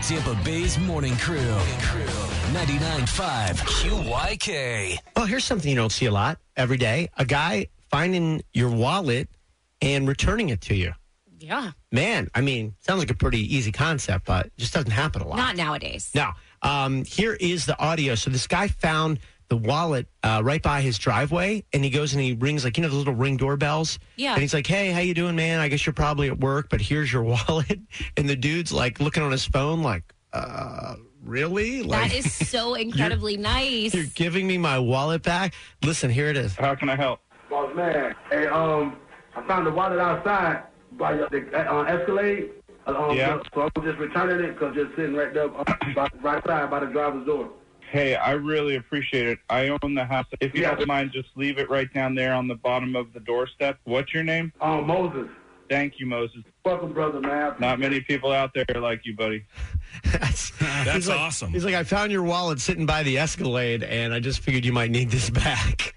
Tampa Bay's Morning Crew. 99.5 QYK. Well, here's something you don't see a lot every day. A guy finding your wallet and returning it to you. Yeah. Man, I mean, sounds like a pretty easy concept, but it just doesn't happen a lot. Not nowadays. No. Here is the audio. So this guy found the wallet right by his driveway, and he goes and he rings, like, those little ring doorbells. Yeah. And he's like, hey, how you doing, man? I guess you're probably at work, but here's your wallet. And the dude's, like, looking on his phone like, really? Like, that is so incredibly nice. You're giving me my wallet back? Listen, here it is. How can I help? Boss man, hey, I found the wallet outside by the Escalade. Yeah. So I'm just returning it because it's sitting right there, right side by the driver's door. Hey, I really appreciate it. I own the house. If you don't mind, just leave it right down there on the bottom of the doorstep. What's your name? Moses. Thank you, Moses. Welcome, brother, man. Not many people out there like you, buddy. That's awesome. He's like, I found your wallet sitting by the Escalade, and I just figured you might need this back.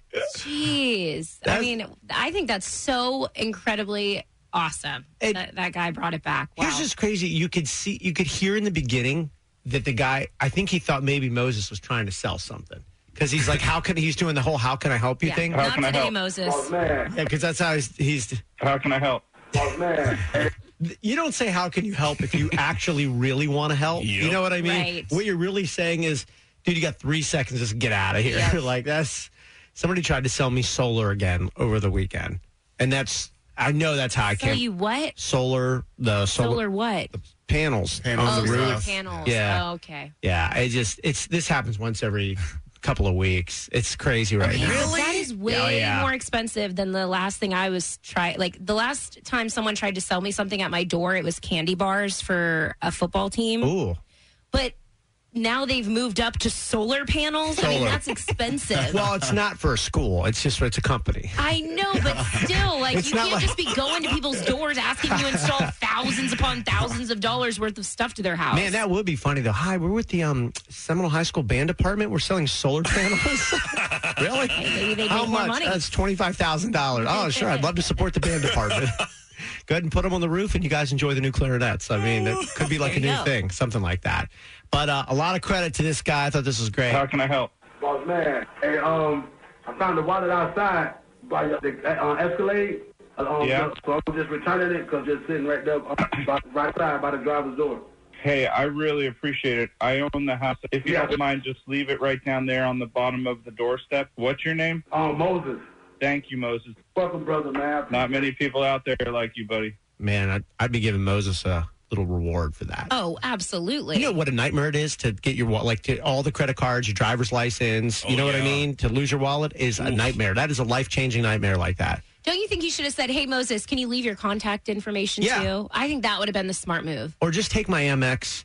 Jeez. I mean, I think that's so incredibly awesome that guy brought it back. Wow. Here's just crazy. You could hear in the beginning that the guy, I think he thought maybe Moses was trying to sell something. Because he's like, he's doing the whole how can I help you thing? How Not can I today, help? Moses. Boss man. Yeah, because that's how he's. How can I help? Boss man. You don't say how can you help if you actually really want to help. Yep. You know what I mean? Right. What you're really saying is, dude, you got 3 seconds, just get out of here. Yep. Like, somebody tried to sell me solar again over the weekend. And I know that's how I Tell can. you what? Solar what? panels on Oh, the solar roof. panels. Yeah. Oh, okay. Yeah, this happens once every couple of weeks. It's crazy right now. Really? That is way Oh, yeah. more expensive than the last thing I was trying. Like, the last time someone tried to sell me something at my door, it was candy bars for a football team. Ooh. But now they've moved up to solar panels. I mean, Solar. that's expensive. Well, it's not for a school. It's a company. I know, but still, like, It's you not can't like- just be going to people's doors asking to install thousands upon thousands of dollars worth of stuff to their house. Man, that would be funny, though. Hi, we're with the Seminole High School Band Department. We're selling solar panels. Really? Maybe they'd How make more much? money. That's $25,000. Oh, sure. I'd love to support the band department. Go ahead and put them on the roof, and you guys enjoy the new clarinets. I mean, it could be like a There you new go. thing, something like that. But a lot of credit to this guy. I thought this was great. How can I help? Boss man, hey, I found the wallet outside by the Escalade. Yeah. So I'm just returning it because it's sitting right there, right side by the driver's door. Hey, I really appreciate it. I own the house. If you don't mind, just leave it right down there on the bottom of the doorstep. What's your name? Moses. Thank you, Moses. Welcome, brother, man. Not many people out there like you, buddy. Man, I'd be giving Moses a little reward for that. Oh, absolutely. You know what a nightmare it is to get your wallet, to all the credit cards, your driver's license. You know what I mean? To lose your wallet is a nightmare. That is a life-changing nightmare like that. Don't you think you should have said, hey, Moses, can you leave your contact information Yeah. too? I think that would have been the smart move. Or just take my Amex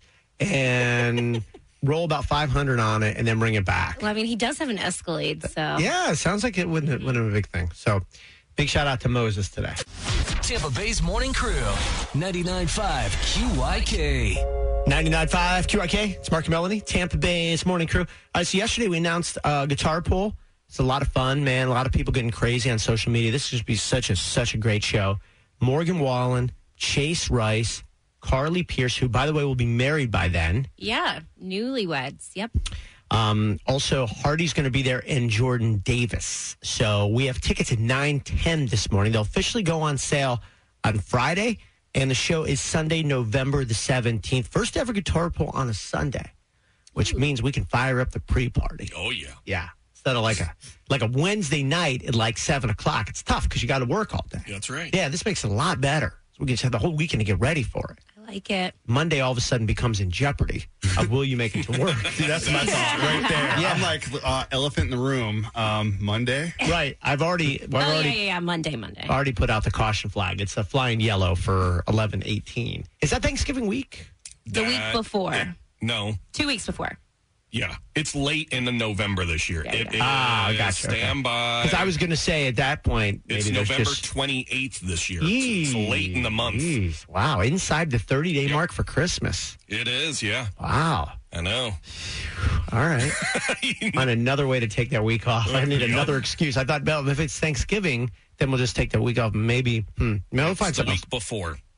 and roll about 500 on it and then bring it back. Well, I mean, he does have an Escalade, so. Yeah, it sounds like it wouldn't have been a big thing. So, big shout out to Moses today. Tampa Bay's Morning Crew. 99.5 QYK. 99.5 QRK. It's Mark and Melanie, Tampa Bay's Morning Crew. So yesterday we announced a guitar pool. It's a lot of fun, man. A lot of people getting crazy on social media. This should be such a great show. Morgan Wallen, Chase Rice, Carly Pierce, who, by the way, will be married by then. Yeah, newlyweds. Yep. Also, Hardy's going to be there and Jordan Davis. So we have tickets at 9:10 this morning. They'll officially go on sale on Friday, and the show is Sunday, November the 17th. First ever guitar pull on a Sunday, which means we can fire up the pre-party. Oh, yeah. Yeah. Instead of like a Wednesday night at like 7 o'clock. It's tough because you got to work all day. That's right. Yeah, this makes it a lot better. So we can just have the whole weekend to get ready for it. I like it. Monday all of a sudden becomes in jeopardy. Will you make it to work? See, that's my thought right there. Yeah. I'm like elephant in the room. Monday. Right. I've already Monday. already put out the caution flag. It's a flying yellow for 11/18. Is that Thanksgiving week? The week before. No. 2 weeks before. Yeah. It's late in the November this year. Yeah, It yeah. is. Gotcha. Stand by. Because I was going to say at that point, maybe It's there's November just 28th this year. It's late in the month. Jeez. Wow. Inside the 30-day mark for Christmas. It is, yeah. Wow. I know. All right. Find another way to take that week off. I need another excuse. I thought, well, if it's Thanksgiving, then we'll just take that week off. Maybe we'll find It's the something. week before.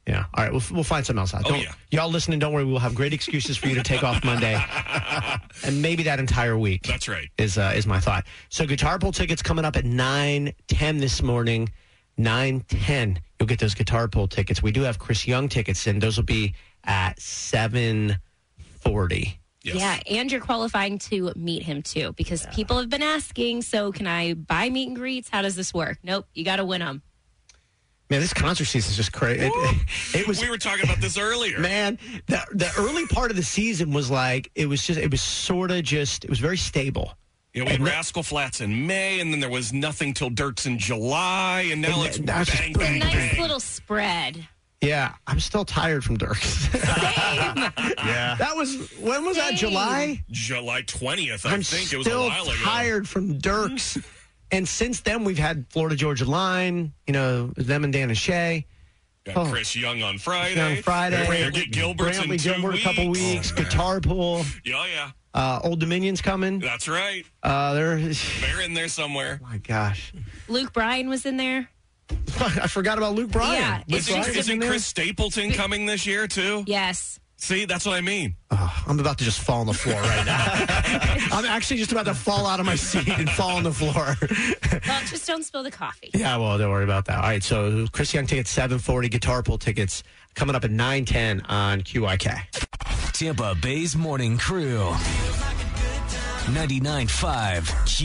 Yeah. All right. We'll find something else out. Oh, yeah. Y'all listening, don't worry. We'll have great excuses for you to take off Monday. And maybe that entire week. That's right. Is my thought. So Guitar Pull tickets coming up at 9:10 this morning. 9:10. You'll get those Guitar Pull tickets. We do have Chris Young tickets, and those will be at 7:40. Yes. Yeah, and you're qualifying to meet him, too, because people have been asking, so can I buy meet and greets? How does this work? Nope, you got to win them. Man, this concert season is just crazy. It was. We were talking about this earlier. Man, the early part of the season was like, it was very stable. Yeah, we had Rascal Flatts in May, and then there was nothing till Dirks in July, and now it's bang, bang, bang. Nice little spread. Yeah, I'm still tired from Dirks. Same. Yeah. When was that, July? July 20th, I I'm think. It was a still while ago. tired from Dirks. And since then, we've had Florida Georgia Line, them and Dan and Shay. Got Chris Young on Friday. Brantley Gilbert's in 2 Gilbert weeks. a couple weeks. Guitar Pull. Yeah. Old Dominion's coming. That's right. They're in there somewhere. My gosh. Luke Bryan was in there. I forgot about Luke Bryan. Yeah. Isn't Chris Stapleton coming this year, too? Yes. See, that's what I mean. I'm about to just fall on the floor right now. I'm actually just about to fall out of my seat and fall on the floor. Well, just don't spill the coffee. Yeah, well, don't worry about that. All right, so Chris Young tickets, 7:40. Guitar Pull tickets coming up at 9:10 on QIK. Tampa Bay's Morning Crew. 99.5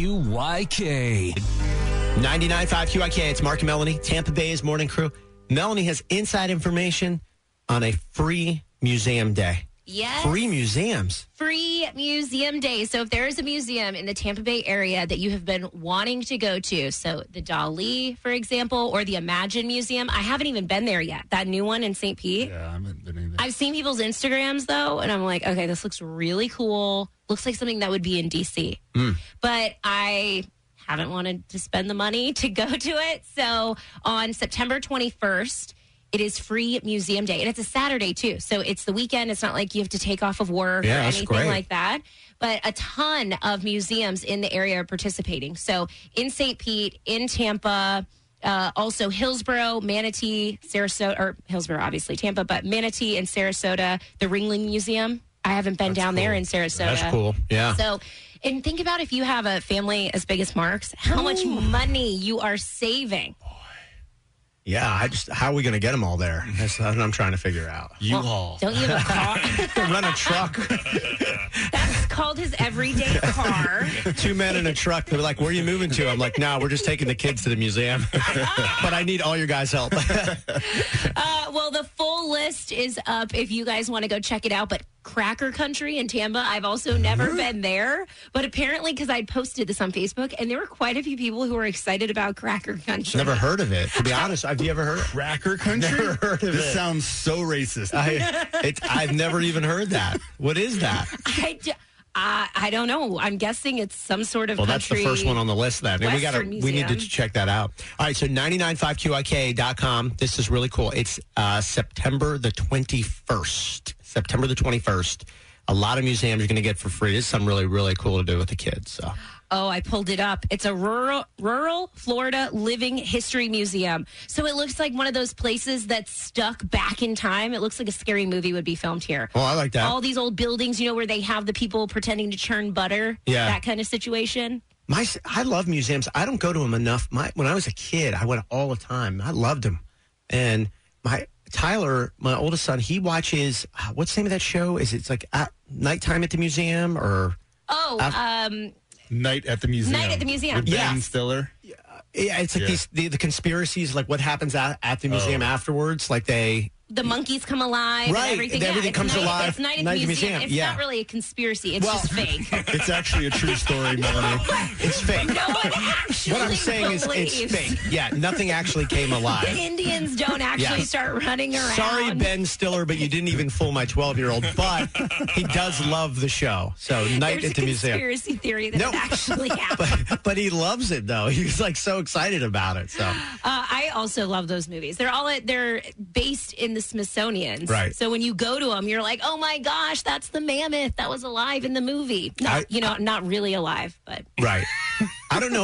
QYK. 99.5 QIK. It's Mark and Melanie, Tampa Bay's Morning Crew. Melanie has inside information on a free museum day. Yes. Free museums. Free museum day. So if there is a museum in the Tampa Bay area that you have been wanting to go to, so the Dali, for example, or the Imagine Museum, I haven't even been there yet. That new one in St. Pete. Yeah, I haven't been either. I've seen people's Instagrams, though, and I'm like, okay, this looks really cool. Looks like something that would be in D.C. But I haven't wanted to spend the money to go to it. So on September 21st, it is free museum day. And it's a Saturday, too. So it's the weekend. It's not like you have to take off of work or anything like that. But a ton of museums in the area are participating. So in St. Pete, in Tampa, also Hillsborough, Manatee, Sarasota, or Hillsborough, obviously, Tampa, but Manatee and Sarasota, the Ringling Museum. I haven't been down there in Sarasota. That's cool. Yeah. So, and think about if you have a family as big as Mark's, how much money you are saving. Yeah, how are we going to get them all there? That's what I'm trying to figure out. U-Haul. Don't you have a car? Run a truck. That's called his everyday car. 2 men in a truck. They're like, where are you moving to? I'm like, no, we're just taking the kids to the museum. But I need all your guys' help. Well, the full list is up if you guys want to go check it out. But Cracker Country in Tampa, I've also never been there. But apparently, because I posted this on Facebook, and there were quite a few people who were excited about Cracker Country. Never heard of it. To be honest, have you ever heard of Cracker Country? Never heard of this it. sounds so racist. I've never even heard that. What is that? I don't know. I'm guessing it's some sort of Well, that's the country. first one on the list then. And Western we need to museum. check that out. All right, so 995QIK.com. This is really cool. It's September the 21st. September the 21st. A lot of museums you're going to get for free. This is something really, really cool to do with the kids. So. Oh, I pulled it up. It's a rural Florida living history museum. So it looks like one of those places that's stuck back in time. It looks like a scary movie would be filmed here. Oh, I like that. All these old buildings, where they have the people pretending to churn butter. Yeah. That kind of situation. I love museums. I don't go to them enough. When I was a kid, I went all the time. I loved them. And Tyler, my oldest son, he watches, what's the name of that show? It's like nighttime at the museum or? Night at the Museum. Night at the Museum. With Ben Yes. Stiller. Yeah, it's like the conspiracies, like what happens at the museum afterwards. Like The monkeys come alive. Right. And everything. Everything it's comes alive. It's Night at the Museum. It's yeah. not really a conspiracy. It's just fake. It's actually a true story, Melanie. It's fake. No one actually What I'm saying is believes. it's fake. Yeah, nothing actually came The alive. Indians don't actually Yes. start running around. Sorry, Ben Stiller, but you didn't even fool my 12-year-old. But he does love the show. So Night There's at the a Museum. conspiracy theory that No. it actually happened. But he loves it though. He's like so excited about it. So I also love those movies. They're based in the Smithsonian. Right. So when you go to them, you're like, oh my gosh, that's the mammoth that was alive in the movie. Not really alive, but right. I don't know.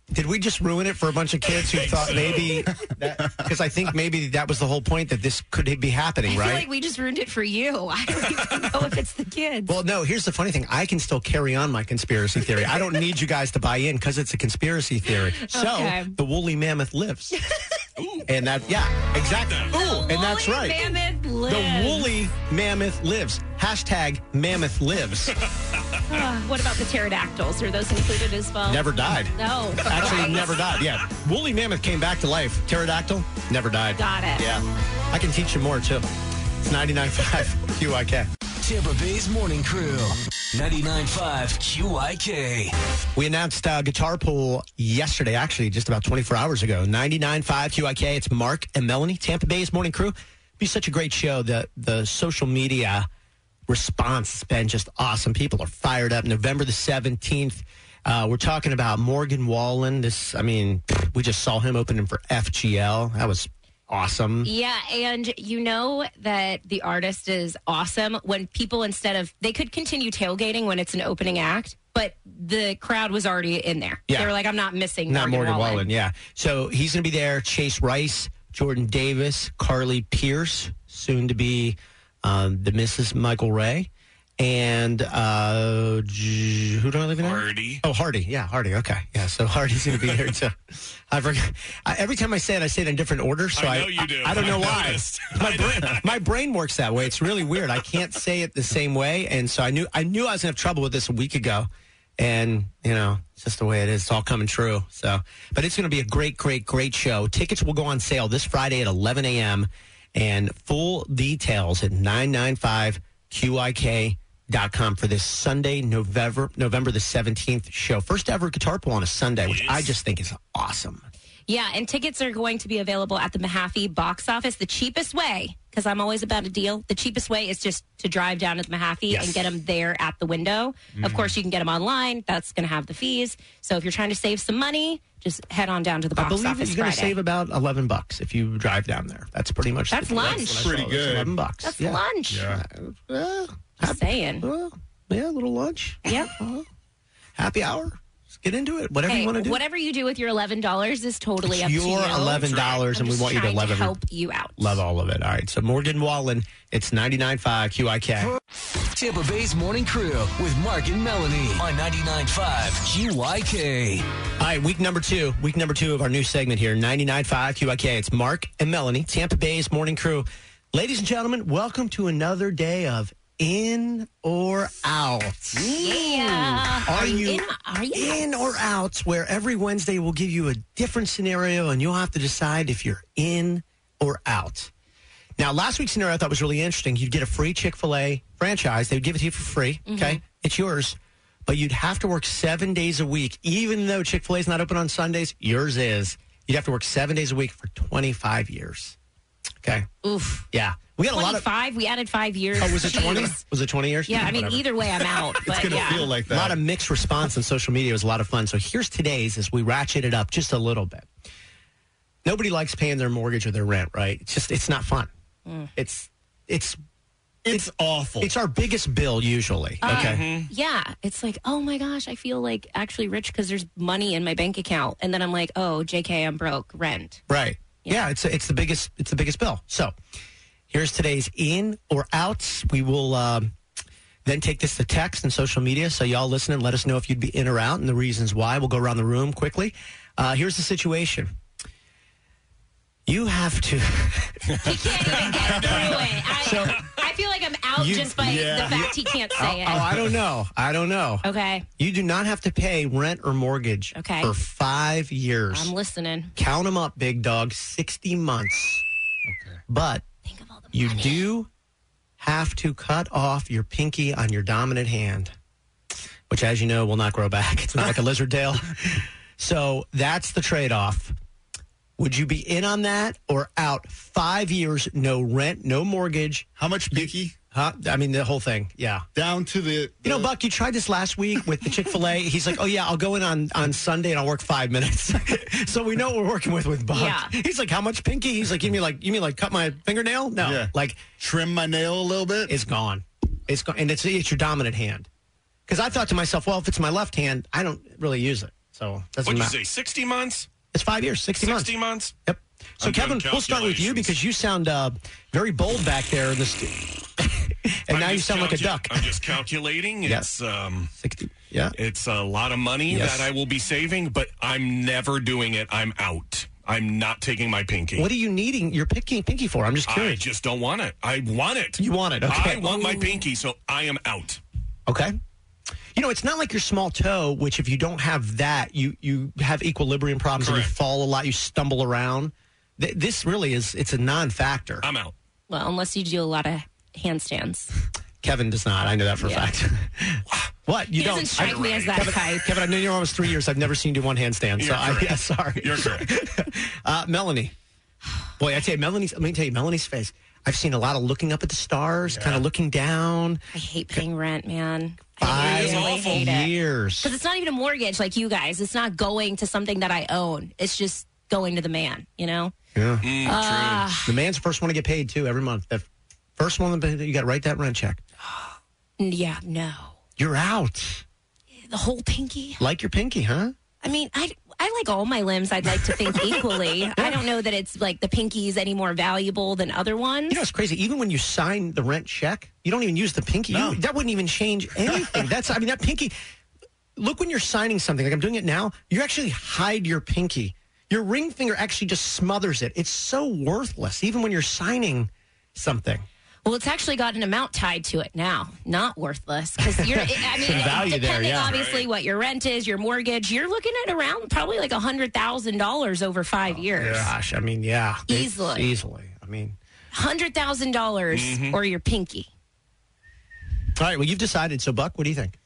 Did we just ruin it for a bunch of kids who thought maybe because I think maybe that was the whole point that this could be happening, I right? feel like we just ruined it for you. I don't even know if it's the kids. Well, no, here's the funny thing. I can still carry on my conspiracy theory. I don't need you guys to buy in because it's a conspiracy theory. So Okay. the woolly mammoth lives. And that, yeah, exactly. Ooh, and that's Woolly right. Mammoth lives. The woolly mammoth lives. Hashtag mammoth lives. What about the pterodactyls? Are those included as well? Never died. No. Actually, Right. never died. Yeah. Woolly mammoth came back to life. Pterodactyl, never died. Got it. Yeah. I can teach you more, too. It's 99.5 QIK. Tampa Bay's morning crew. 99.5 QIK. We announced Guitar Pool yesterday, actually, just about 24 hours ago. 99.5 QIK. It's Mark and Melanie, Tampa Bay's morning crew. It'd be such a great show. The social media response has been just awesome. People are fired up. November the 17th. We're talking about Morgan Wallen. We just saw him opening for FGL. That was awesome. Yeah, and you know that the artist is awesome when people, they could continue tailgating when it's an opening act, but the crowd was already in there. Yeah. They were like, I'm not missing Not Morgan Wallen, yeah. So he's going to be there. Chase Rice, Jordan Davis, Carly Pierce, soon to be the Mrs. Michael Ray. And who do I live in? Hardy. Oh, Hardy. Yeah, Hardy. Okay. Yeah, so Hardy's going to be there too. I forgot. Every time I say it in different order. So I know you do. I don't know I why. noticed. My brain works that way. It's really weird. I can't say it the same way. And so I knew I was going to have trouble with this a week ago. And, it's just the way it is. It's all coming true. So, but it's going to be a great, great, great show. Tickets will go on sale this Friday at 11 a.m. And full details at 995QIK.com for this Sunday, November the 17th show. First ever Guitar Pool on a Sunday, which I just think is awesome. Yeah, and tickets are going to be available at the Mahaffey box office. The cheapest way, because I'm always about a deal, the cheapest way is just to drive down to the Mahaffey and get them there at the window. Of course, you can get them online. That's going to have the fees. So if you're trying to save some money, just head on down to the box I believe office you're going to Friday. save about $11 if you drive down there. That's pretty much That's lunch. That's Pretty good. $11. That's yeah. lunch. Yeah. Just saying. Yeah, a little lunch. Yep. Happy hour. Let's get into it. Whatever you Hey, want to do. whatever you do with your $11 is totally up to you. Your $11, and we want you to love to it. help you out. Love all of it. All right. So Morgan Wallen, it's 99.5 QIK. Tampa Bay's morning crew with Mark and Melanie on 99.5 QIK. All right, week number two of our new segment here, 99.5 QIK. It's Mark and Melanie, Tampa Bay's morning crew. Ladies and gentlemen, welcome to another day of In or Out. Yeah. Are you in or out, where every Wednesday we'll give you a different scenario and you'll have to decide if you're in or out. Now, last week's scenario I thought was really interesting. You'd get a free Chick-fil-A franchise. They would give it to you for free, okay? It's yours. But you'd have to work 7 days a week. Even though Chick-fil-A is not open on Sundays, yours is. You'd have to work 7 days a week for 25 years. Okay? Oof. Yeah. We got a lot of... 25? We added 5 years. Oh, was it 20? Jeez. Was it 20 years? Yeah, I mean, Whatever. either way, I'm out. But It's going to yeah. feel like A that. lot of mixed response on social media. It was a lot of fun. So here's today's as we ratchet it up just a little bit. Nobody likes paying their mortgage or their rent, right? It's not fun. It's awful. It's our biggest bill usually. Okay. Yeah, it's like, oh my gosh, I feel like actually rich because there's money in my bank account, and then I'm like, oh, JK, I'm broke. Rent. Right. Yeah, it's the biggest bill. So here's today's in or outs. We will then take this to text and social media. So y'all listen and let us know if you'd be in or out and the reasons why. We'll go around the room quickly. Here's the situation. You have to. He can't even get through it. I feel like I'm out just by the fact he can't say it. Oh, I don't know. Okay, You do not have to pay rent or mortgage Okay. for 5 years. I'm listening. Count them up, big dog. 60 months. Okay. But Think of all the you money. do have to cut off your pinky on your dominant hand, which, as you know, will not grow back. It's not like a lizard tail. So that's the trade-off. Would you be in on that or out? 5 years, no rent, no mortgage. How much pinky? Huh? I mean, the whole thing. Yeah. Down to the... You know, Buck, you tried this last week with the Chick-fil-A. He's like, oh, yeah, I'll go in on Sunday and I'll work 5 minutes. So we know what we're working with Buck. Yeah. He's like, how much pinky? He's like, you mean like cut my fingernail? No. Yeah. Like, Trim my nail a little bit? it's gone. It's gone. And it's your dominant hand. Because I thought to myself, well, if it's my left hand, I don't really use it. So doesn't What'd you matter. say, 60 months? It's 5 years, 60 months. 60 months? Yep. So, I'm doing Kevin, we'll start with you calculations. because you sound very bold back there in this. And now you sound like a duck. I'm just calculating. Yes. It's 60. Yeah. it's a lot of money Yes. that I will be saving, but I'm never doing it. I'm out. I'm not taking my pinky. What are you needing your pinky for? I'm just I curious. just don't want it. I want it. You want it, okay. I want my pinky, so I am out. Okay. You know, it's not like your small toe, which if you don't have that, you have equilibrium problems and Correct. you fall a lot, you stumble around. This really it's a non-factor. I'm out. Well, unless you do a lot of handstands. Kevin does not. I know that for a Yeah. fact. What? You He don't? doesn't strike me as that type. Kevin, I know you're almost 3 years. I've never seen you do one handstand. So You're correct. yeah, sorry. You're correct. Melanie. Boy, I tell you, let me tell you, Melanie's face. I've seen a lot of looking up at the stars, kind of looking down. I hate paying rent, man. I 5 really awful. hate it. years. Because it's not even a mortgage like you guys. It's not going to something that I own. It's just going to the man, you know? Yeah. True. The man's the first one to get paid, too, every month. The first one, you got to write that rent check. Yeah, no. You're out. The whole pinky? Like your pinky, huh? I mean, I like all my limbs, I'd like to think equally. I don't know that it's like the pinky's any more valuable than other ones. You know, it's crazy. Even when you sign the rent check, you don't even use the pinky. No. That wouldn't even change anything. That pinky. Look, when you're signing something, like I'm doing it now, you actually hide your pinky. Your ring finger actually just smothers it. It's so worthless, even when you're signing something. Well, it's actually got an amount tied to it now, not worthless. Because you're, I mean, Some value there, depending yeah. obviously what your rent is, your mortgage, you're looking at around probably like $100,000 over 5 years. Gosh, I mean, yeah. Easily. Easily. I mean, $100,000 or your pinky. all right, well, you've decided. So, Buck, what do you think?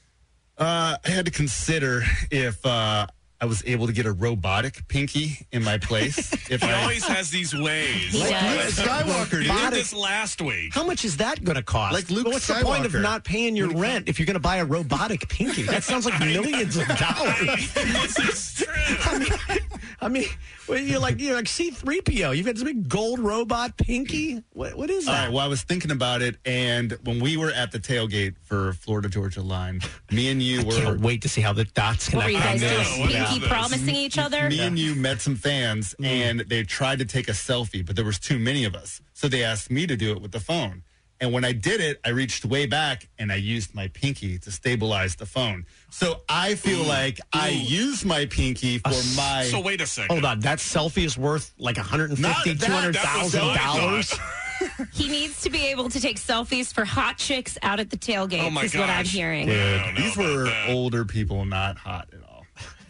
I had to consider if I was able to get a robotic pinky in my place. If He I always has these ways. He does. Skywalker, He dude. did this last week. How much is that going to cost? Like Luke What's the point of Skywalker. not paying your rent if you're going to buy a robotic pinky? That sounds like millions of dollars. This is true. I mean, well, you're like C-3PO. You've got this big gold robot pinky. What is All that? right, well, I was thinking about it, and when we were at the tailgate for Florida-Georgia line, me and you Can't were... wait to see how the dots What were you connect. guys know. doing? What Pinky is this? promising each other? Me and you met some fans, and they tried to take a selfie, but there was too many of us. So they asked me to do it with the phone. And when I did it, I reached way back, and I used my pinky to stabilize the phone. So I feel like I used my pinky for my... So wait a second. Hold on, that selfie is worth like $150,000, Not that- that was what I $200,000. He needs to be able to take selfies for hot chicks out at the tailgate, Oh, my is what I'm gosh. hearing. I don't know These about were that. older people, not hot at all.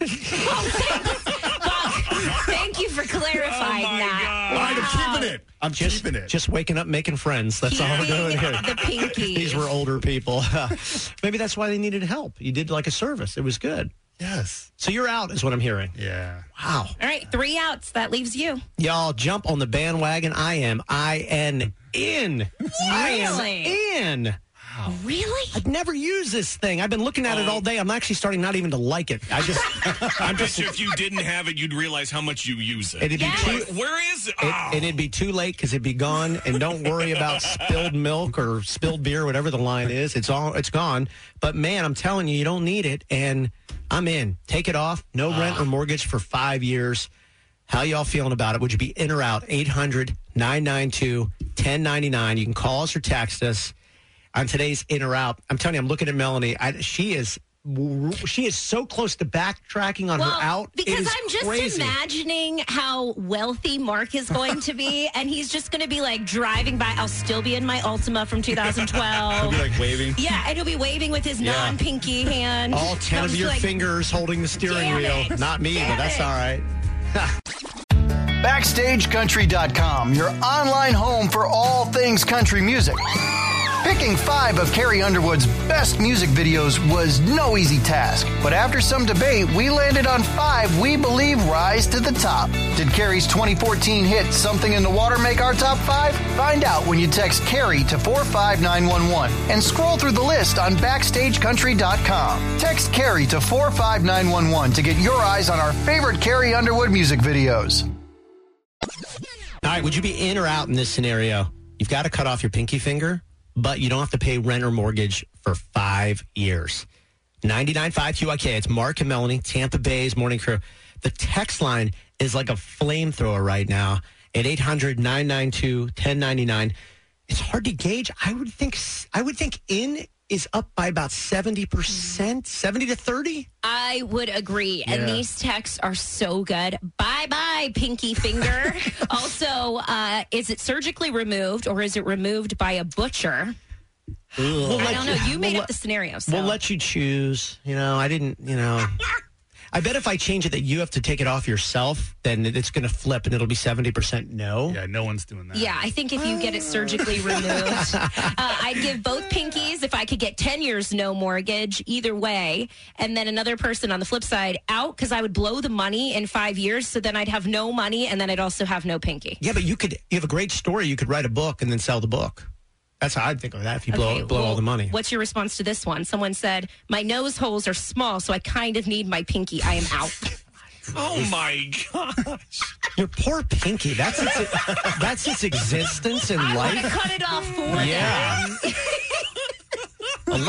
Thank you for clarifying Oh, my that. God. All right, I'm keeping it. I'm Just, keeping it. just waking up, making friends. That's all we're doing here. The pinky. These were older people. Maybe that's why they needed help. You did like a service. It was good. Yes. So you're out, is what I'm hearing. Yeah. Wow. All right, 3 outs. That leaves you. Y'all jump on the bandwagon. I am in. I am in. Really? I've never used this thing. I've been looking at it all day. I'm actually starting not even to like it. I bet you if you didn't have it, you'd realize how much you use it. It'd be Yes. too, Like, where is it? and it'd be too late because it'd be gone. And don't worry about spilled milk or spilled beer, whatever the line is. It's gone. But man, I'm telling you, you don't need it. And I'm in. Take it off. No rent or mortgage for 5 years. How y'all feeling about it? Would you be in or out? 800-992-1099. You can call us or text us on today's in or out. I'm telling you, I'm looking at Melanie. She is so close to backtracking on her out. It because is I'm just crazy. imagining how wealthy Mark is going to be, and he's just going to be like driving by. I'll still be in my Altima from I'll 2012. be like waving. Yeah, and he'll be waving with his Yeah. non-pinky hand. All 10 I'm of just your like, fingers holding the steering Damn wheel. it. Not me, Damn but that's it. all right. BackstageCountry.com, your online home for all things country music. Picking 5 of Carrie Underwood's best music videos was no easy task, but after some debate, we landed on 5 we believe rise to the top. Did Carrie's 2014 hit Something in the Water make our top 5? Find out when you text Carrie to 45911 and scroll through the list on BackstageCountry.com. Text Carrie to 45911 to get your eyes on our favorite Carrie Underwood music videos. All right, would you be in or out in this scenario? You've got to cut off your pinky finger, but you don't have to pay rent or mortgage for 5 years. 99.5 QIK. It's Mark and Melanie, Tampa Bay's Morning Crew. The text line is like a flamethrower right now at 800-992-1099. It's hard to gauge. I would think in is up by about 70%, 70 to 30. I would agree. Yeah. And these texts are so good. Bye-bye, pinky finger. Also, is it surgically removed or is it removed by a butcher? I don't know. You made up the scenario. So. We'll let you choose. I didn't, I bet if I change it that you have to take it off yourself, then it's going to flip and it'll be 70% no. Yeah, no one's doing that. Yeah, I think if you get it surgically removed, I'd give both pinkies if I could get 10 years no mortgage, either way. And then another person on the flip side out because I would blow the money in 5 years. So then I'd have no money and then I'd also have no pinky. Yeah, but you have a great story. You could write a book and then sell the book. That's how I'd think of that if you blow all the money. What's your response to this one? Someone said, my nose holes are small, so I kind of need my pinky. I am out. Oh, my gosh. Your poor pinky. That's its existence in life. I want to cut it off for them.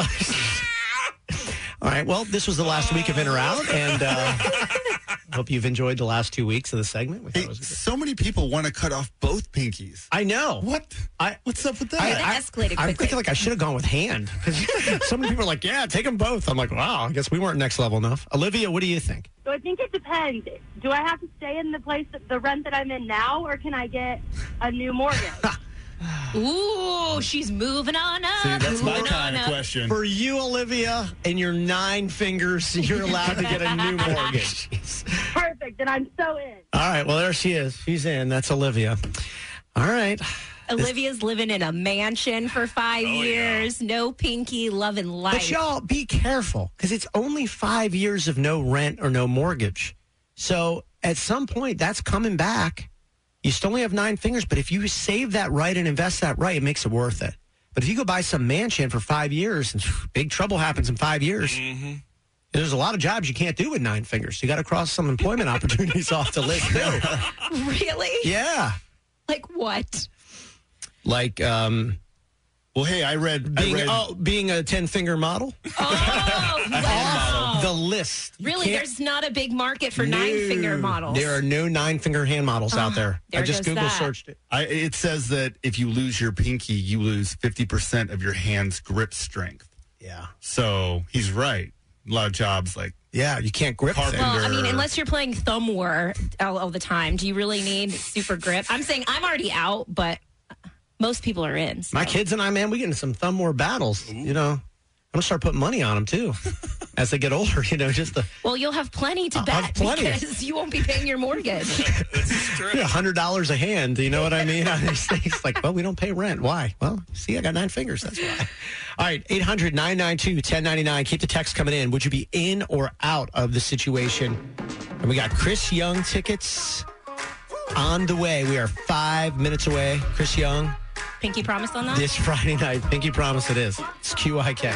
All right. Well, this was the last week of In or Out, and hope you've enjoyed the last 2 weeks of the segment. So many people want to cut off both pinkies. I know. What's up with that? That escalated quickly. I'm thinking I should have gone with hand. Because so many people are like, yeah, take them both. I'm like, wow, I guess we weren't next level enough. Olivia, what do you think? So I think it depends. Do I have to stay in the rent that I'm in now, or can I get a new mortgage? Ooh, she's moving on up. See, that's my kind of question. For you, Olivia, and your 9 fingers, you're allowed to get a new mortgage. Perfect, and I'm so in. All right, well, there she is. She's in. That's Olivia. All right. Olivia's living in a mansion for 5 years. Yeah. No pinky, loving life. But y'all, be careful, because it's only 5 years of no rent or no mortgage. So at some point, that's coming back. You still only have 9 fingers, but if you save that right and invest that right, it makes it worth it. But if you go buy some mansion for 5 years, and big trouble happens in 5 years, there's a lot of jobs you can't do with 9 fingers. You got to cross some employment opportunities off the list, too. Really? Yeah. Like what? Like, well, hey, I read being a 10-finger model. Oh, wow. The list. Really? There's not a big market for 9-finger models. There are no 9-finger hand models out there. I just Google searched it. It says that if you lose your pinky, you lose 50% of your hand's grip strength. Yeah. So he's right. A lot of jobs like you can't grip carpenter. Well, I mean, unless you're playing thumb war all the time, do you really need super grip? I'm saying I'm already out, but most people are in. So. My kids and I, man, we get into some thumb war battles. I'm going to start putting money on them, too, as they get older, Well, you'll have plenty to bet because you won't be paying your mortgage. $100 a hand, you know what I mean? On these things, like, well, we don't pay rent. Why? Well, see, I got 9 fingers, that's why. All right, 800-992-1099. Keep the text coming in. Would you be in or out of the situation? And we got Chris Young tickets on the way. We are 5 minutes away. Chris Young. Pinky promise on that? This Friday night. Pinky promise it is. It's QIK.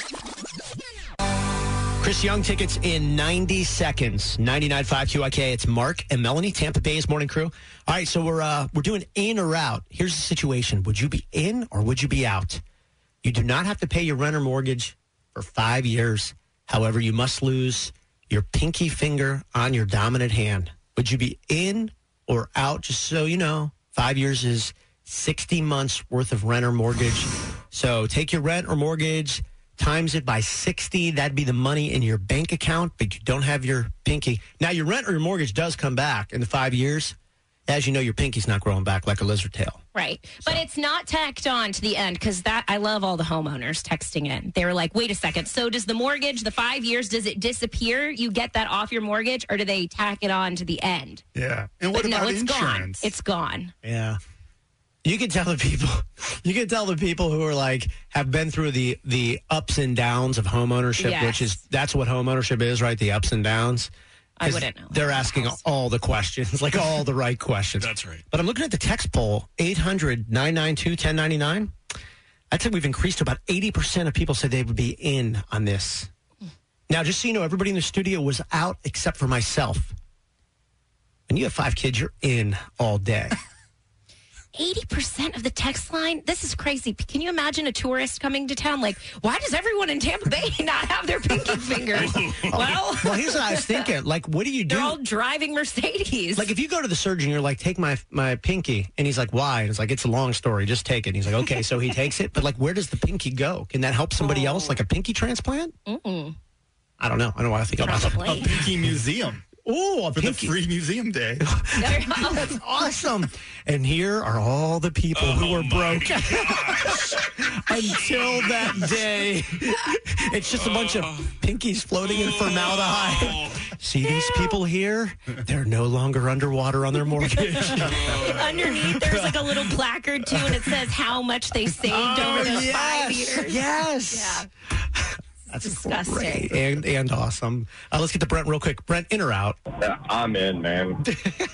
Chris Young tickets in 90 seconds. 99.5 QIK. It's Mark and Melanie, Tampa Bay's Morning Crew. All right, so we're doing in or out. Here's the situation. Would you be in or would you be out? You do not have to pay your rent or mortgage for 5 years. However, you must lose your pinky finger on your dominant hand. Would you be in or out? Just so you know, 5 years is 60 months worth of rent or mortgage. So take your rent or mortgage, times it by 60. That'd be the money in your bank account, but you don't have your pinky. Now, your rent or your mortgage does come back in the 5 years. As you know, your pinky's not growing back like a lizard tail. Right. But it's not tacked on to the end because I love all the homeowners texting in. They were like, wait a second. So does the mortgage, the 5 years, does it disappear? You get that off your mortgage or do they tack it on to the end? Yeah. And what about insurance? It's gone. Yeah. You can tell the people who are like have been through the ups and downs of homeownership, which that's what homeownership is, right? The ups and downs. I wouldn't know. They're asking all the questions, like all the right questions. That's right. But I'm looking at the text poll, 800-992-1099. I'd say we've increased to about 80% of people said they would be in on this. Now, just so you know, everybody in the studio was out except for myself. When you have 5 kids, you're in all day. 80% of the text line. This is crazy. Can you imagine a tourist coming to town? Like, why does everyone in Tampa Bay not have their pinky fingers? Well, here's what I was thinking. Like, what do you do? They're all driving Mercedes. Like, if you go to the surgeon, you're like, take my pinky. And he's like, why? And it's like, it's a long story. Just take it. And he's like, okay. So he takes it. But, like, where does the pinky go? Can that help somebody else, like a pinky transplant? Mm-mm. I don't know. I don't know why I think about that. A pinky museum. Oh, for the free museum day. That's awesome. And here are all the people who were broke until that day. It's just a bunch of pinkies floating in formaldehyde. See these people here? They're no longer underwater on their mortgage. Underneath, there's like a little placard, too, and it says how much they saved over those 5 years. Yes. Yeah. That's disgusting. Great and awesome. Let's get to Brent real quick. Brent, in or out? I'm in, man.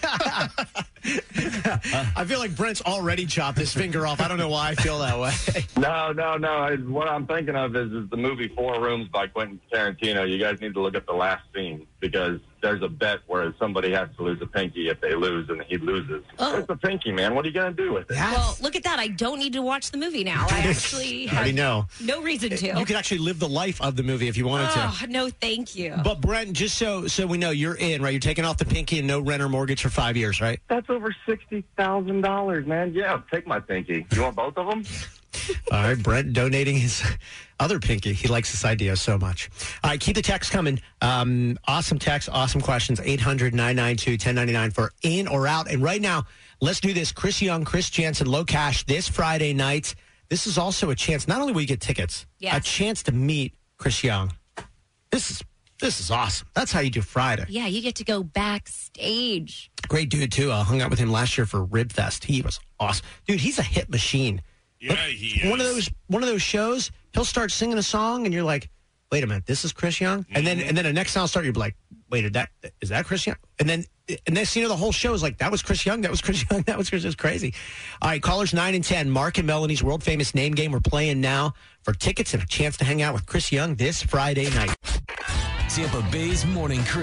I feel like Brent's already chopped his finger off. I don't know why I feel that way. No. What I'm thinking of is the movie 4 Rooms by Quentin Tarantino. You guys need to look at the last scene because there's a bet where somebody has to lose a pinky if they lose, and he loses. Oh. It's a pinky, man. What are you going to do with it? Yes. Well, look at that. I don't need to watch the movie now. I actually already know. No reason to. You could actually live the life of the movie if you wanted to. No, thank you. But Brent, just so we know, you're in, right? You're taking off the pinky and no rent or mortgage for 5 years, right? That's over $60,000, man. Yeah, take my pinky. You want both of them? All right, Brent donating his other pinky. He likes this idea so much. All right, keep the text coming. Awesome text, awesome questions. 800-992-1099 for in or out. And right now, let's do this. Chris Young, Chris Jansen, Low Cash this Friday night. This is also a chance. Not only will you get tickets, a chance to meet Chris Young. This is awesome. That's how you do Friday. Yeah, you get to go backstage. Great dude, too. I hung out with him last year for Rib Fest. He was awesome. Dude, he's a hit machine. Yeah, he is. One of those shows, he'll start singing a song, and you're like, wait a minute, this is Chris Young? And then the next song will start, you'll be like, wait, is that Chris Young? And next thing you know, the whole show is like, that was Chris Young, that was Chris Young, that was Chris. It's crazy. All right, callers 9 and 10, Mark and Melanie's world-famous name game. We're playing now for tickets and a chance to hang out with Chris Young this Friday night. Tampa Bay's Morning Crew.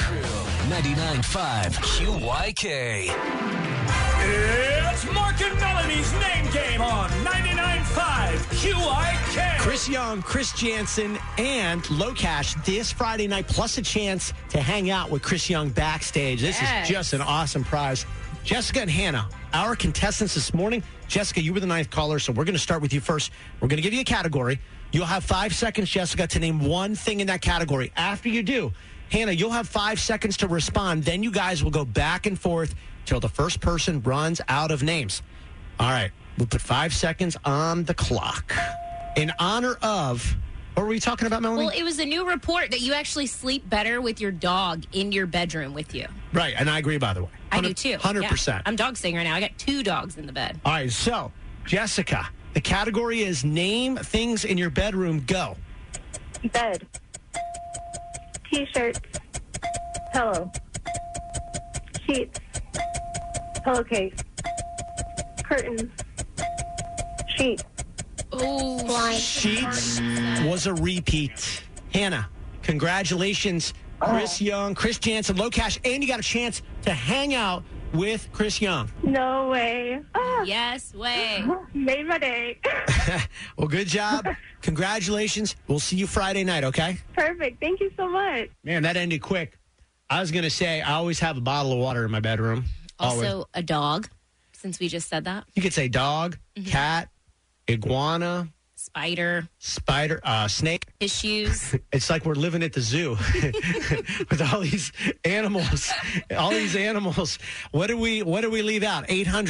99.5 QYK. It's Mark and Melanie's name game on 99.5 QYK. Chris Young, Chris Jansen, and Low Cash this Friday night, plus a chance to hang out with Chris Young backstage. This is just an awesome prize. Jessica and Hannah, our contestants this morning. Jessica, you were the 9th caller, so we're going to start with you first. We're going to give you a category. You'll have 5 seconds, Jessica, to name one thing in that category. After you do, Hannah, you'll have 5 seconds to respond. Then you guys will go back and forth till the first person runs out of names. All right. We'll put 5 seconds on the clock. In honor of, what were we talking about, Melanie? Well, it was a new report that you actually sleep better with your dog in your bedroom with you. Right, and I agree, by the way. I do, too. 100%. Yeah. I'm dog sitting right now. I got 2 dogs in the bed. All right, so, Jessica, the category is name things in your bedroom. Go. Bed. T-shirts. Pillow. Sheets. Pillowcase. Curtains. Sheets. Oh, blinds. Sheets was a repeat. Hannah, congratulations. Chris Young, Chris Jansen, Low Cash, and you got a chance to hang out with Chris Young. No way. Yes way. Made my day. Well, good job. Congratulations. We'll see you Friday night, okay? Perfect. Thank you so much. Man, that ended quick. I was going to say, I always have a bottle of water in my bedroom. Also, Always. a dog, since we just said that. You could say dog, cat, iguana, spider, snake. His shoes. It's like we're living at the zoo with all these animals. What do we leave out?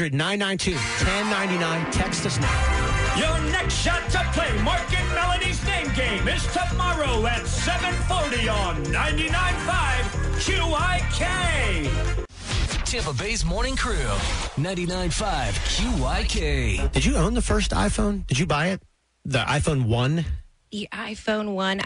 800-992-1099. Text us now. Your next shot to play Mark and Melanie's name game is tomorrow at 7:40 on 99.5 QYK. Tampa Bay's Morning Crew. 99.5 QYK. Did you own the first iPhone? Did you buy it? The iPhone 1? The iPhone 1,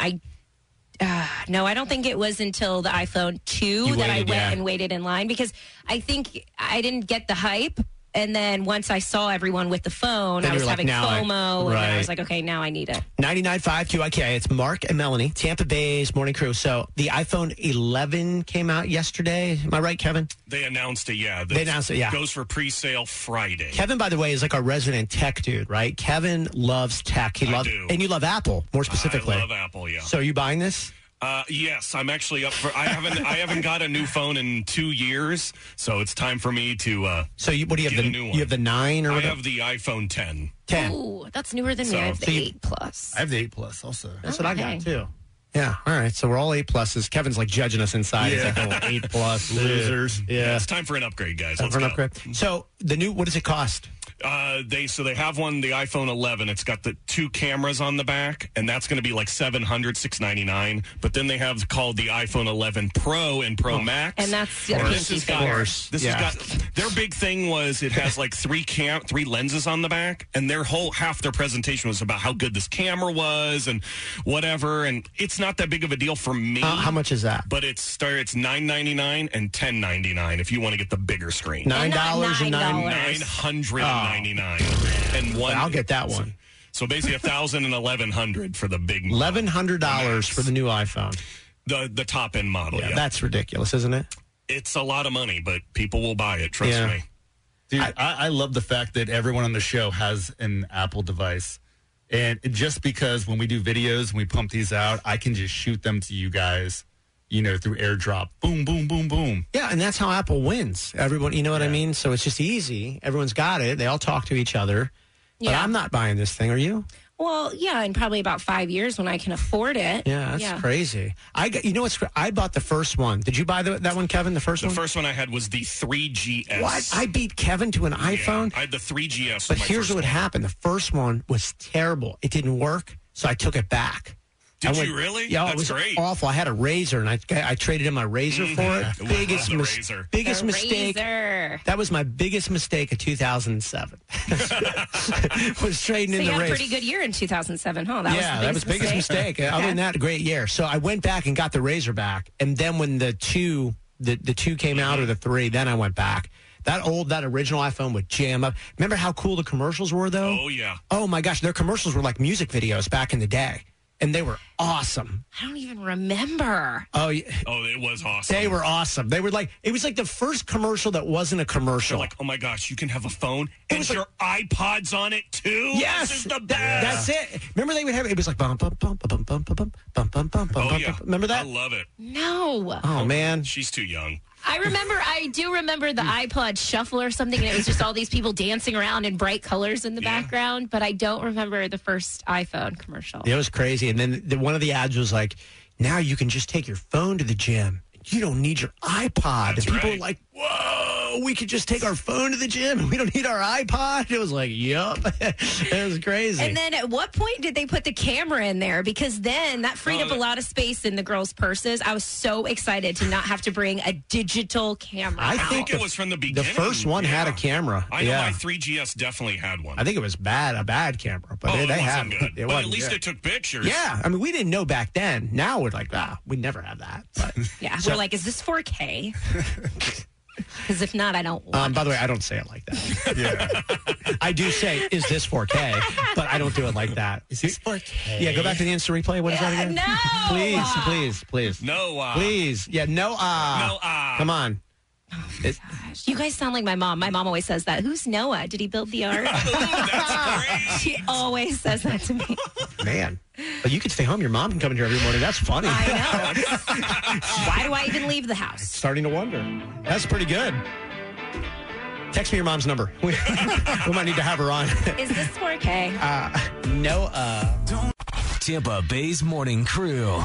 no, I don't think it was until the iPhone 2 that I went and waited in line because I think I didn't get the hype And then once I saw everyone with the phone, Then I was you're like, having now FOMO. And I right. was like, okay, now I need it. 99.5 QIK. It's Mark and Melanie, Tampa Bay's Morning Crew. So the iPhone 11 came out yesterday. Am I right, Kevin? They announced it, yeah. They announced it, yeah. Goes for pre-sale Friday. Kevin, by the way, is like our resident tech dude, right? Kevin loves tech. I do. And you love Apple, more specifically. I love Apple, yeah. So are you buying this? Yes, I'm actually up for. I haven't got a new phone in 2 years, so it's time for me to. So what do you have? Get a new one. You have the 9 or I whatever? have the iPhone 10. 10. Ooh, that's newer than me. So- I have the so you- 8 Plus. I have the 8 Plus also. That's what I Okay. got too. Yeah. All right. So we're all 8 pluses. Kevin's like judging us inside. He's like, oh, 8 plus Losers. Yeah. It's time for an upgrade, guys. Time Let's for an go. upgrade. So the new, what does it cost? They have one, the iPhone 11. It's got the 2 cameras on the back, and that's going to be like $699. But then they have called the iPhone 11 Pro and Pro Max, And that's And a this pinky has got, finger. this Yeah. has got their big thing was it has like 3 lenses on the back, and their whole half their presentation was about how good this camera was and whatever. And it's not that big of a deal for me. How much is that? But it's $9.99 and $10.99 if you want to get the bigger screen. $9 and $999 and one. I'll get that one. So basically, $1,000 and $1,100 for the big model. $1,100 for the new iPhone. The top end model. Yeah, Yeah, that's ridiculous, isn't it? it's a lot of money, but people will buy it. Trust Yeah. me. Dude, I love the fact that everyone on the show has an Apple device. And just because when we do videos and we pump these out, I can just shoot them to you guys, through AirDrop. Boom, boom, boom, boom. Yeah, and that's how Apple wins. Everyone, you know what I mean? So it's just easy. Everyone's got it. They all talk to each other. But Yeah. I'm not buying this thing. Are you? Well, yeah, in probably about 5 years when I can afford it. Yeah, that's crazy. I bought the first one. Did you buy that one, Kevin? The first The one? first one I had was the 3GS. What? I beat Kevin to an iPhone? I had the 3GS. But was my here's first what one. happened. The first one was terrible. It didn't work, so I took it back. Did you really? Yeah, That's it was great. awful. I had a razor, and I traded in my razor for it. Ooh, Biggest I love the razor. biggest The mistake. razor. That was my biggest mistake of 2007. was trading So in you the had a razor. pretty good year in 2007, huh? That was biggest mistake. Other than that, a great year. So I went back and got the razor back, and then when the two came out, or the 3, then I went back. That original iPhone would jam up. Remember how cool the commercials were, though? Oh, yeah. Oh, my gosh. Their commercials were like music videos back in the day, and they were awesome. I don't even remember. Oh, yeah. Oh, it was awesome. They were awesome. They were like, it was like the first commercial that wasn't a commercial. They're like, oh my gosh, you can have a phone and your iPod's on it too? Yes, This is the best. that's it. Remember they would have it was like bum bum bum bum bum bum bum bum bum bum bum. Oh, yeah. Remember that? I love it. No. Oh man, She's too young. I do remember the iPod Shuffle or something, and it was just all these people dancing around in bright colors in the background, but I don't remember the first iPhone commercial. it was crazy. And then one of the ads was like, "Now you can just take your phone to the gym. You don't need your iPod." That's and people right. were like, "Whoa, we could just take our phone to the gym, and we don't need our iPod." It was like, "Yup," it was crazy. And then at what point did they put the camera in there? Because then that freed up a lot of space in the girls' purses. I was so excited to not have to bring a digital camera. I out. think it was from the beginning. the first one had a camera. I know yeah. my 3GS definitely had one. I think it was a bad camera, but it they wasn't had good. it. But at wasn't least good. it took pictures. Yeah, I mean, we didn't know back then. Now we're like, we never have that. But Yeah, So- we're like, is this 4K? Because if not, I don't want by the way, I don't say it like that. Yeah, I do say, "Is this 4K?" But I don't do it like that. Is this 4K? Yeah, go back to the instant replay. What is that again? No! Please. No. Please. Yeah, no. No. Come on. You guys sound like my mom. My mom always says that. Who's Noah? Did he build the ark? That's great. She always says that to me. Man. But you could stay home. Your mom can come in here every morning. That's funny. I know. Why do I even leave the house? Starting to wonder. That's pretty good. Text me your mom's number. We might need to have her on. Is this 4K? Tampa Bay's Morning Crew.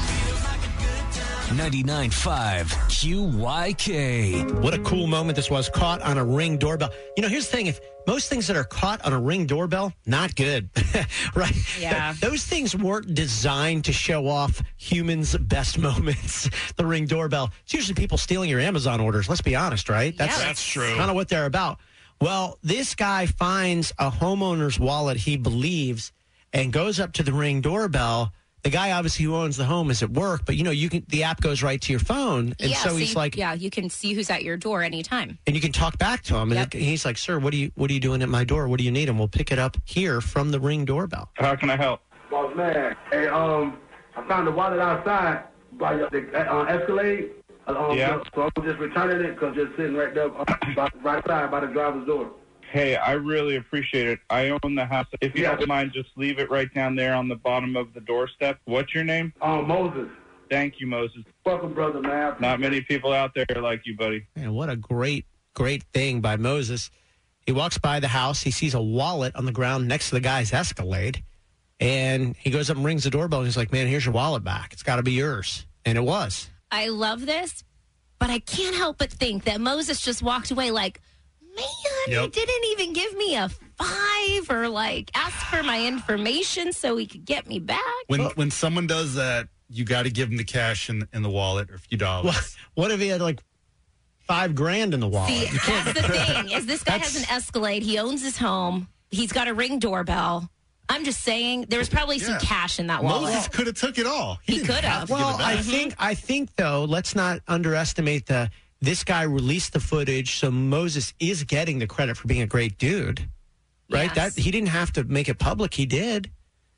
99.5 QYK. What a cool moment this was, caught on a Ring doorbell. You know, here's the thing. If most things that are caught on a Ring doorbell, not good, right? Yeah. Those things weren't designed to show off humans' best moments, the Ring doorbell. It's usually people stealing your Amazon orders, let's be honest, right? That's true. Kind of what they're about. Well, this guy finds a homeowner's wallet, he believes, and goes up to the Ring doorbell the guy obviously who owns the home is at work, but the app goes right to your phone. And so he's you can see who's at your door anytime. And you can talk back to him. And he's like, sir, what are you doing at my door? What do you need? And we'll pick it up here from the Ring doorbell. How can I help? Boss man, hey, I found the wallet outside by the Escalade. Yeah. So I'm just returning it because it's sitting right there, right side by the driver's door. Hey, I really appreciate it. I own the house. If you don't mind, just leave it right down there on the bottom of the doorstep. What's your name? Moses. Thank you, Moses. Welcome, brother, man. Not many people out there like you, buddy. Man, what a great thing by Moses. He walks by the house. He sees a wallet on the ground next to the guy's Escalade. And he goes up and rings the doorbell. And he's like, man, here's your wallet back. It's got to be yours. And it was. I love this, but I can't help but think that Moses just walked away like, man, he didn't even give me a $5 or ask for my information so he could get me back. When someone does that, you got to give them the cash in the wallet or a few dollars. What if he had $5,000 in the wallet? See, that's the thing, is this guy has an Escalade. He owns his home. He's got a Ring doorbell. I'm just saying, there was probably some cash in that wallet. Moses could have took it all. He could have. Well, I think though, let's not underestimate this guy released the footage, so Moses is getting the credit for being a great dude, right? Yes. That he didn't have to make it public. He did.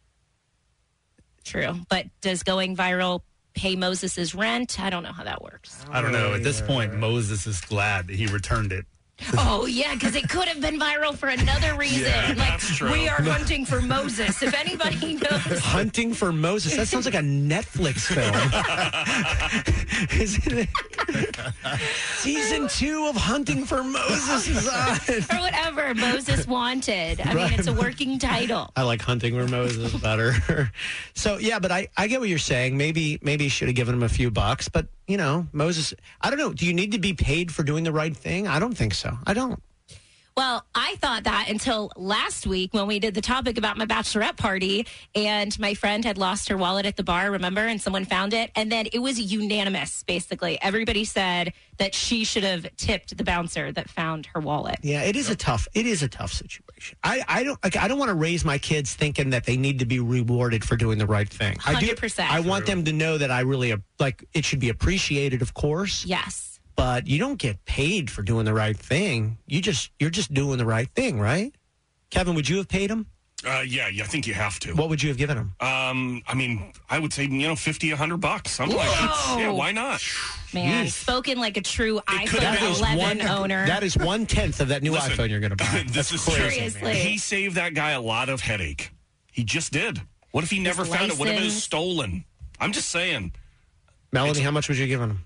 True, but does going viral pay Moses' rent? I don't know how that works. I don't know. At this point, Moses is glad that he returned it. Oh, yeah, because it could have been viral for another reason. That's true. We are hunting for Moses. If anybody knows. Hunting for Moses. That sounds like a Netflix film. Isn't it? Season 2 of Hunting for Moses is on. Or whatever, Moses Wanted. I mean, it's a working title. I like Hunting for Moses better. So, yeah, but I get what you're saying. Maybe you should have given him a few bucks, but Moses, I don't know. Do you need to be paid for doing the right thing? I don't think so. I don't. Well, I thought that until last week when we did the topic about my bachelorette party and my friend had lost her wallet at the bar, remember? And someone found it. And then it was unanimous, basically. Everybody said that she should have tipped the bouncer that found her wallet. Yeah, it is a tough situation. I don't want to raise my kids thinking that they need to be rewarded for doing the right thing. 100%. I want them to know that I really it should be appreciated, of course. Yes. But you don't get paid for doing the right thing. You're just doing the right thing, right? Kevin, would you have paid him? Yeah, I think you have to. What would you have given him? I mean, I would say, $50, $100. Something like that. Yeah, why not? Man, spoken like a true iPhone 11 owner. That is 1/10 of that new iPhone you're going to buy. This is crazy. Seriously. He saved that guy a lot of headache. He just did. What if he never found it? What if it was stolen? I'm just saying. Melanie, how much would you give him?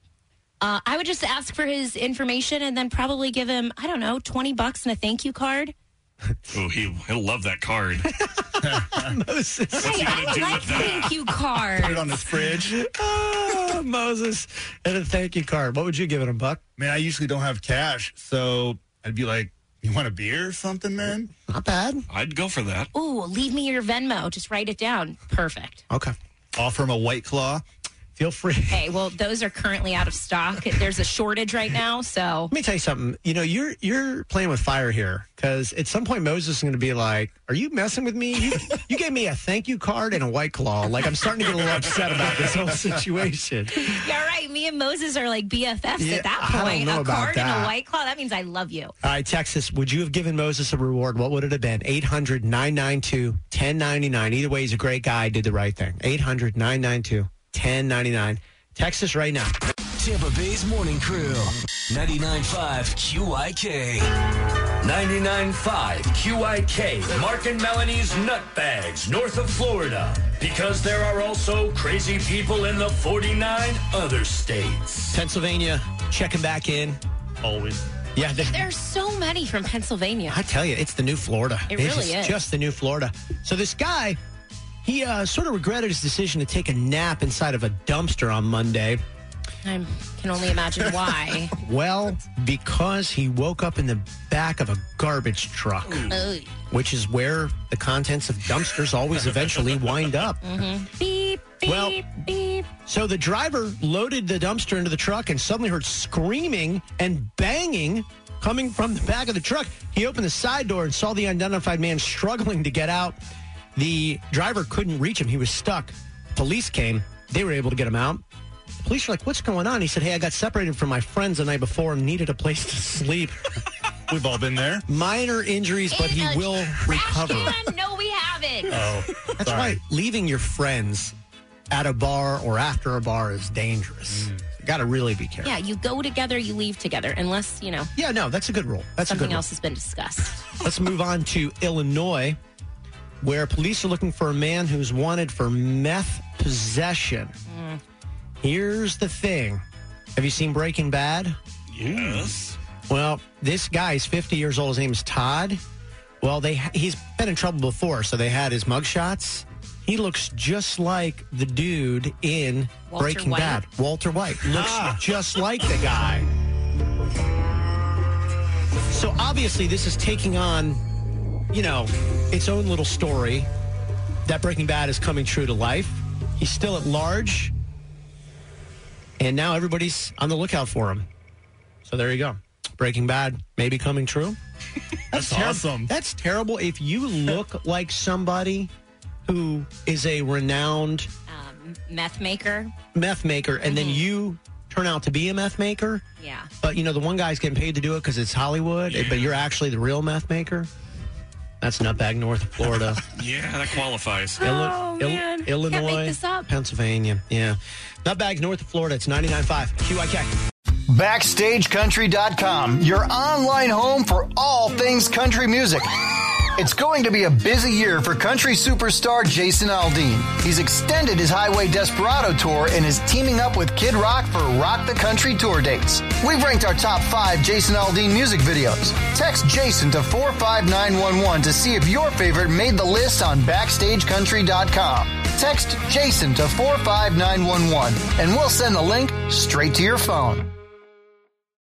I would just ask for his information and then probably give him, I don't know, $20 and a thank you card. Oh, he'll love that card. Moses. What's he going to do with that? Thank you card. Put it on his fridge. Oh, Moses. And a thank you card. What would you give him, Buck? Man, I usually don't have cash, so I'd be like, you want a beer or something, man? Not bad. I'd go for that. Ooh, leave me your Venmo. Just write it down. Perfect. Okay. Offer him a White Claw. Feel free. Hey, well, those are currently out of stock. There's a shortage right now, so. Let me tell you something. You're playing with fire here because at some point Moses is going to be like, "Are you messing with me? You gave me a thank you card and a White Claw. Like I'm starting to get a little upset about this whole situation." Yeah, right. Me and Moses are like BFFs at that I don't point. know A about card and that. a White Claw. That means I love you. All right, Texas, would you have given Moses a reward? What would it have been? 800-992-1099. Either way, he's a great guy. Did the right thing. 800-992-1099. Text us right now. Tampa Bay's Morning Crew. 99.5 QIK. 99.5 QIK, Mark and Melanie's Nutbags, north of Florida. Because there are also crazy people in the 49 other states. Pennsylvania, checking back in. Always. Yeah, There's so many from Pennsylvania. I tell you, it's the new Florida. It really is. Just the new Florida. So this guy, he sort of regretted his decision to take a nap inside of a dumpster on Monday. I can only imagine why. Well, because he woke up in the back of a garbage truck, which is where the contents of dumpsters always eventually wind up. Mm-hmm. Beep, beep, beep. So the driver loaded the dumpster into the truck and suddenly heard screaming and banging coming from the back of the truck. He opened the side door and saw the unidentified man struggling to get out. The driver couldn't reach him. He was stuck. Police came. They were able to get him out. The police were like, what's going on? He said, hey, I got separated from my friends the night before and needed a place to sleep. We've all been there. Minor injuries, but he will recover. No, we haven't. Oh, that's right. Leaving your friends at a bar or after a bar is dangerous. You got to really be careful. Yeah, you go together, you leave together, unless, Yeah, no, that's a good rule. That's something a good else has been discussed. Let's move on to Illinois, where police are looking for a man who's wanted for meth possession. Here's the thing. Have you seen Breaking Bad? Yes. Well, this guy's 50 years old. His name is Todd. Well, he's been in trouble before, so they had his mugshots. He looks just like the dude in Breaking Bad. Walter White. Looks just like the guy. So obviously this is taking on, its own little story that Breaking Bad is coming true to life. He's still at large. And now everybody's on the lookout for him. So there you go. Breaking Bad may be coming true. That's awesome. That's terrible. If you look like somebody who is a renowned meth maker, and then you turn out to be a meth maker. Yeah. But, the one guy's getting paid to do it because it's Hollywood, but you're actually the real meth maker. That's Nutbag, North of Florida. Yeah, that qualifies. Man. Illinois, Can't make this up. Pennsylvania. Yeah. Nutbag, North of Florida. It's 99.5 QIK. BackstageCountry.com, your online home for all things country music. It's going to be a busy year for country superstar Jason Aldean. He's extended his Highway Desperado tour and is teaming up with Kid Rock for Rock the Country tour dates. We've ranked our top 5 Jason Aldean music videos. Text Jason to 45911 to see if your favorite made the list on BackstageCountry.com. Text Jason to 45911 and we'll send the link straight to your phone.